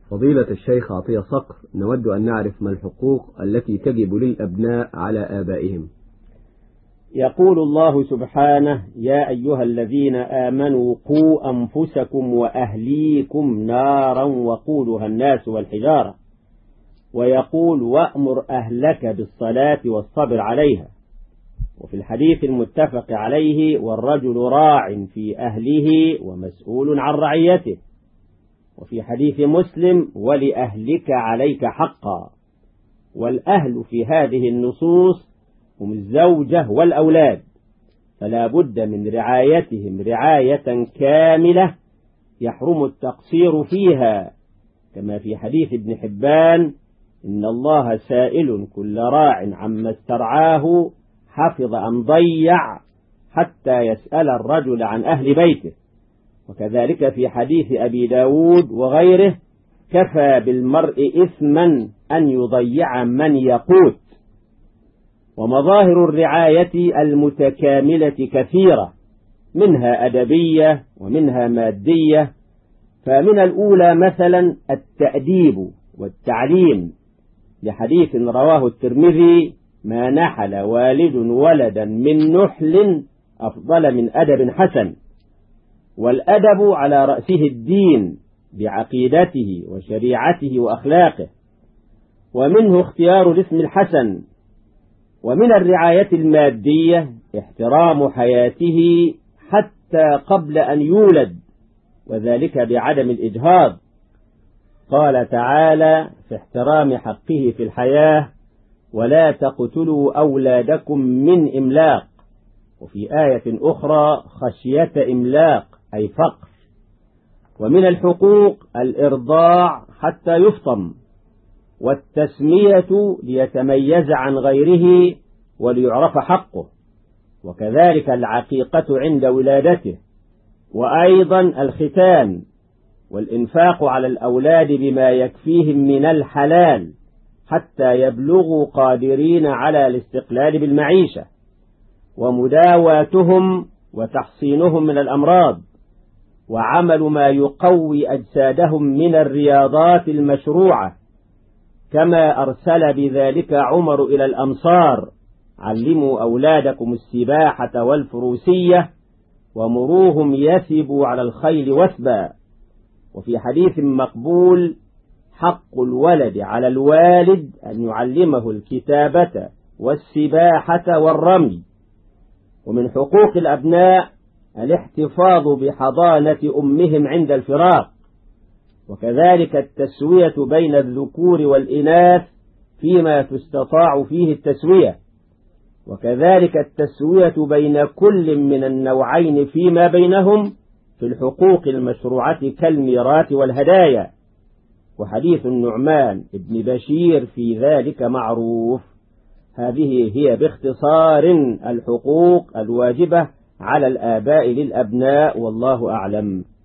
فضيلة الشيخ عطية صقر، نود أن نعرف ما الحقوق التي تجب للأبناء على آبائهم. يقول الله سبحانه: يا أيها الذين آمنوا قوا أنفسكم وأهليكم نارا وقودها الناس والحجارة، ويقول: وأمر أهلك بالصلاة والصبر عليها. وفي الحديث المتفق عليه: والرجل راع في أهله ومسؤول عن رعيته. وفي حديث مسلم: ولأهلك عليك حقا. والأهل في هذه النصوص هم الزوجة والأولاد، فلا بد من رعايتهم رعاية كاملة يحرم التقصير فيها، كما في حديث ابن حبان: إن الله سائل كل راع عما استرعاه حفظ أم ضيع حتى يسأل الرجل عن أهل بيته. وكذلك في حديث أبي داود وغيره: كفى بالمرء إثما أن يضيع من يقوت. ومظاهر الرعاية المتكاملة كثيرة، منها أدبية ومنها مادية. فمن الأولى مثلا التأديب والتعليم، لحديث رواه الترمذي: ما نحل والد ولدا من نحل أفضل من أدب حسن. والأدب على رأسه الدين بعقيدته وشريعته وأخلاقه، ومنه اختيار الاسم الحسن. ومن الرعاية المادية احترام حياته حتى قبل أن يولد، وذلك بعدم الإجهاض. قال تعالى في احترام حقه في الحياة: ولا تقتلوا أولادكم من إملاق. وفي آية أخرى: خشية إملاق أي فقر. ومن الحقوق الإرضاع حتى يفطم، والتسمية ليتميز عن غيره وليعرف حقه، وكذلك العقيقة عند ولادته، وأيضا الختان، والإنفاق على الأولاد بما يكفيهم من الحلال حتى يبلغوا قادرين على الاستقلال بالمعيشة، ومداواتهم وتحصينهم من الأمراض، وعمل ما يقوي أجسادهم من الرياضات المشروعة، كما أرسل بذلك عمر إلى الأمصار: علموا أولادكم السباحة والفروسية ومروهم يثبوا على الخيل وثبا. وفي حديث مقبول: حق الولد على الوالد أن يعلمه الكتابة والسباحة والرمي. ومن حقوق الأبناء الاحتفاظ بحضانة أمهم عند الفراق، وكذلك التسوية بين الذكور والإناث فيما تستطاع فيه التسوية، وكذلك التسوية بين كل من النوعين فيما بينهم في الحقوق المشروعة كالميراث والهدايا. وحديث النعمان ابن بشير في ذلك معروف. هذه هي باختصار الحقوق الواجبة على الآباء للأبناء، والله أعلم.